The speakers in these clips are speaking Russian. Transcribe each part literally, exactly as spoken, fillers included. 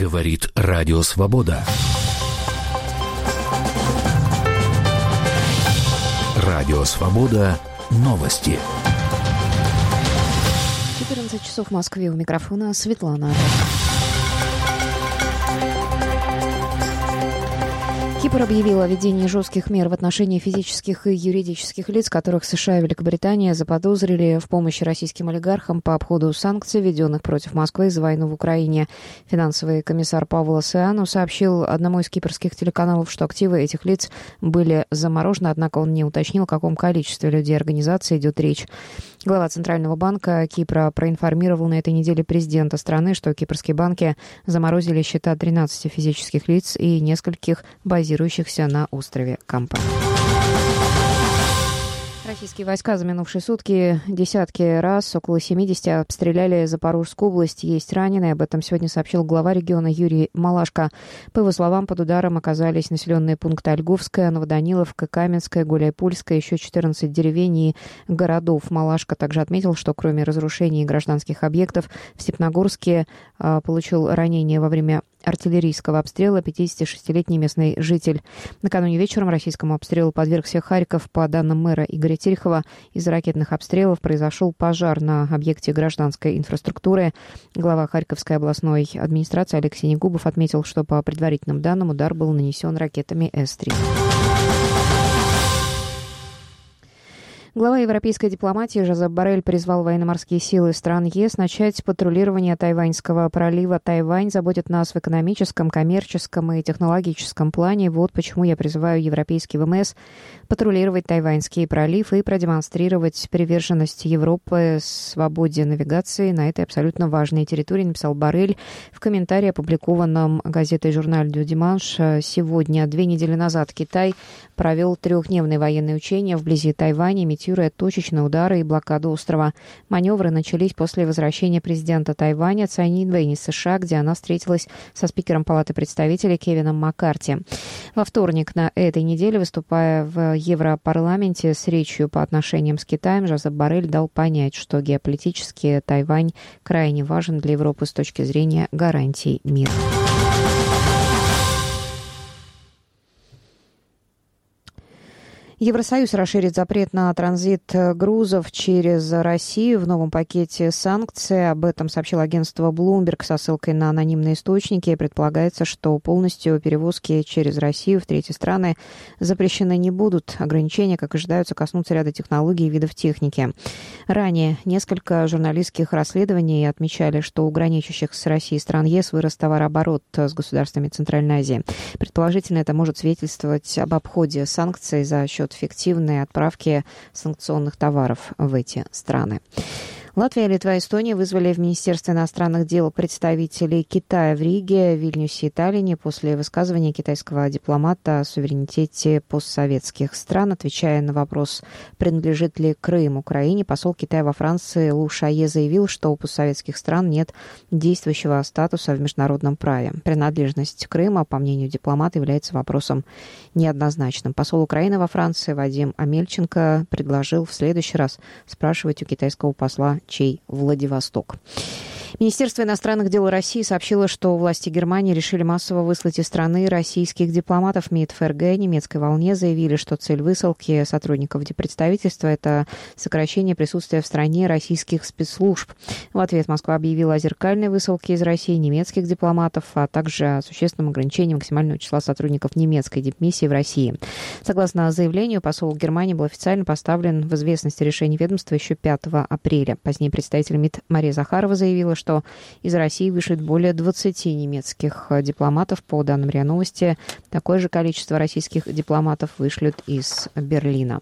Говорит Радио Свобода. Радио Свобода. Новости. четырнадцать часов в Москве. У микрофона Светлана. Кипр объявил о введении жестких мер в отношении физических и юридических лиц, которых США и Великобритания заподозрили в помощи российским олигархам по обходу санкций, введенных против Москвы из-за войны в Украине. Финансовый комиссар Павло Сеану сообщил одному из кипрских телеканалов, что активы этих лиц были заморожены, однако он не уточнил, о каком количестве людей и организаций идет речь. Глава Центрального банка Кипра проинформировал на этой неделе президента страны, что кипрские банки заморозили счета тринадцати физических лиц и нескольких базирующихся на острове Кампа. Российские войска за минувшие сутки десятки раз, около семидесяти, обстреляли Запорожскую область. Есть раненые. Об этом сегодня сообщил глава региона Юрий Малашко. По его словам, под ударом оказались населенные пункты Ольговская, Новоданиловка, Каменская, Гуляйпольская, еще четырнадцать деревень и городов. Малашко также отметил, что кроме разрушений гражданских объектов, в Степногорске а, получил ранение во время артиллерийского обстрела пятидесятишестилетний местный житель. Накануне вечером российскому обстрелу подвергся Харьков. По данным мэра Игоря Терехова, из-за ракетных обстрелов произошел пожар на объекте гражданской инфраструктуры. Глава Харьковской областной администрации Алексей Негубов отметил, что по предварительным данным удар был нанесен ракетами эс три. Глава европейской дипломатии Жозеп Боррель призвал военно-морские силы стран ЕС начать патрулирование Тайваньского пролива. Тайвань заботит нас в экономическом, коммерческом и технологическом плане. Вот почему я призываю европейский ВМС патрулировать Тайваньский пролив и продемонстрировать приверженность Европы свободе навигации на этой абсолютно важной территории, написал Боррель в комментарии, опубликованном газетой «Журналь дю Диманш» сегодня. Две недели назад Китай провел трехдневные военные учения вблизи Тайваня, имитируя точечные удары и блокаду острова. Маневры начались после возвращения президента Тайваня Цай Инвэнь из США, где она встретилась со спикером Палаты представителей Кевином Маккарти. Во вторник на этой неделе, выступая в Европарламенте с речью по отношениям с Китаем, Жозеп Боррель дал понять, что геополитически Тайвань крайне важен для Европы с точки зрения гарантий мира. Евросоюз расширит запрет на транзит грузов через Россию в новом пакете санкций. Об этом сообщил агентство Bloomberg со ссылкой на анонимные источники. Предполагается, что полностью перевозки через Россию в третьи страны запрещены не будут. Ограничения, как ожидаются, коснутся ряда технологий и видов техники. Ранее несколько журналистских расследований отмечали, что у граничащих с Россией стран ЕС вырос товарооборот с государствами Центральной Азии. Предположительно, это может свидетельствовать об обходе санкций за счет фиктивной отправки санкционных товаров в эти страны. Латвия, Литва и Эстония вызвали в Министерство иностранных дел представителей Китая в Риге, Вильнюсе и Таллине после высказывания китайского дипломата о суверенитете постсоветских стран. Отвечая на вопрос, принадлежит ли Крым Украине, посол Китая во Франции Лу Шае заявил, что у постсоветских стран нет действующего статуса в международном праве. Принадлежность Крыма, по мнению дипломата, является вопросом неоднозначным. Посол Украины во Франции Вадим Амельченко предложил в следующий раз спрашивать у китайского посла, чей Владивосток. Министерство иностранных дел России сообщило, что власти Германии решили массово выслать из страны российских дипломатов. МИД ФРГ немецкой волне заявили, что цель высылки сотрудников диппредставительства – это сокращение присутствия в стране российских спецслужб. В ответ Москва объявила о зеркальной высылке из России немецких дипломатов, а также о существенном ограничении максимального числа сотрудников немецкой дипмиссии в России. Согласно заявлению, посол Германии был официально поставлен в известность о решении ведомства еще пятого апреля. Позднее представитель МИД Мария Захарова заявила, что из России вышлют более двадцати немецких дипломатов. По данным РИА Новости, такое же количество российских дипломатов вышлют из Берлина.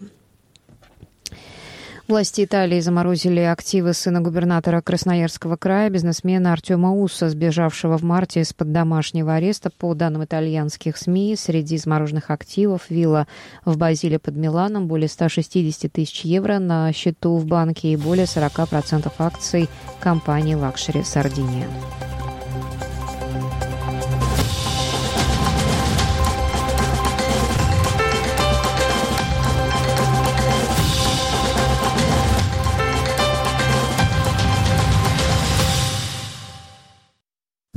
Власти Италии заморозили активы сына губернатора Красноярского края, бизнесмена Артема Усса, сбежавшего в марте из-под домашнего ареста. По данным итальянских СМИ, среди замороженных активов вилла в Базиле под Миланом, более ста шестидесяти тысяч евро на счету в банке и более сорока процентов акций компании «Лакшери Сардиния».